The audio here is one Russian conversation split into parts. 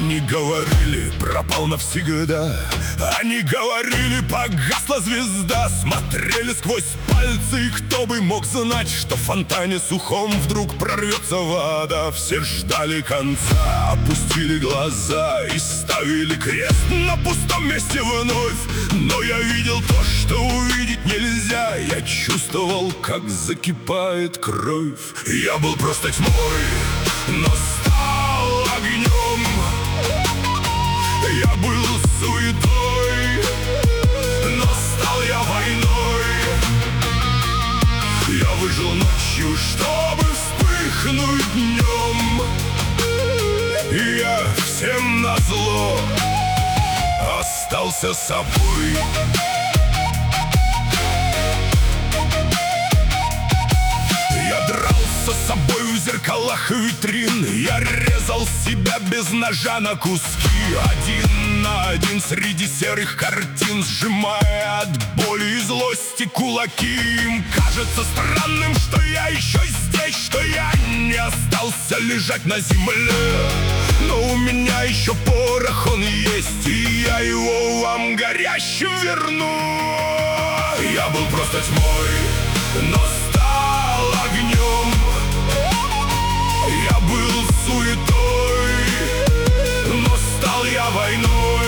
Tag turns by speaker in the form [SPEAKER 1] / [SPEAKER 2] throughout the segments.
[SPEAKER 1] Они говорили, пропал навсегда. Они говорили, погасла звезда. Смотрели сквозь пальцы, и кто бы мог знать, что в фонтане сухом вдруг прорвется вода. Все ждали конца, опустили глаза и ставили крест на пустом месте вновь. Но я видел то, что увидеть нельзя. Я чувствовал, как закипает кровь. Я был просто тьмой, но стал огнем. Я был суетой, но стал я войной. Я выжил ночью, чтобы вспыхнуть днем. И я всем назло остался собой. Я дрался с собой в зеркалах и витрин. Я резал себя без ножа на куски. Один на один среди серых картин, сжимая от боли и злости кулаки. Им кажется странным, что я еще здесь, что я не остался лежать на земле. Но у меня еще порох, он есть, и я его вам горящим верну. Я был просто тьмой, но стал огнем. Я был суетой, но стал я войной.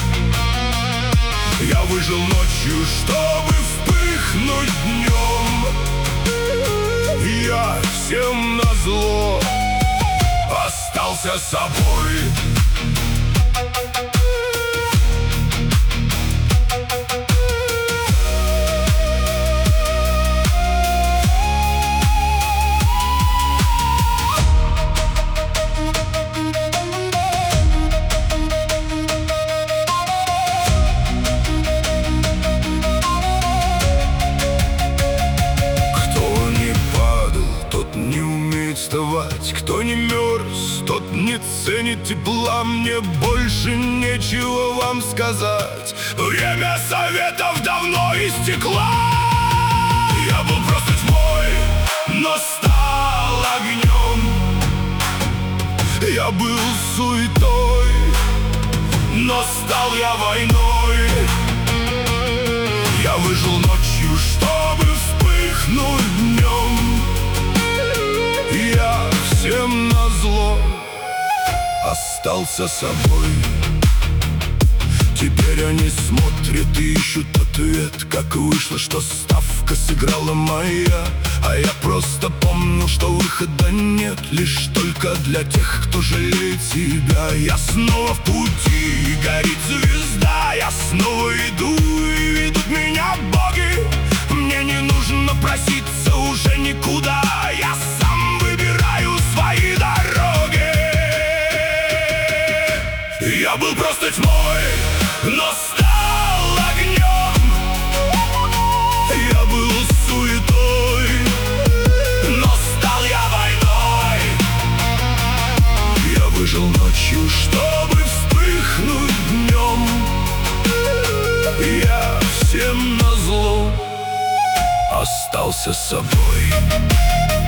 [SPEAKER 1] Я выжил ночью, чтобы вспыхнуть днем. Я всем назло остался собой. Кто не мерз, тот не ценит тепла. Мне больше нечего вам сказать. Время советов давно истекло. Я был просто тьмой, но стал огнем. Я был суетой, но стал я войной. Я выжил ночью, чтобы вспыхнуть днем. Я всем назло остался собой. Теперь они смотрят и ищут ответ, как вышло, что ставка сыграла моя. А я просто помню, что выхода нет, лишь только для тех, кто жалеет себя. Я снова в пути, и горит звезда. Я снова иду, и ведут меня боги. Мне не нужно проситься уже никуда. Я сам выбираю свои дороги. Я был просто тьмой, но стал огнем. Я был суетой, но стал я войной. Я выжил ночью, чтобы вспыхнуть днем. Я всем назло остался собой.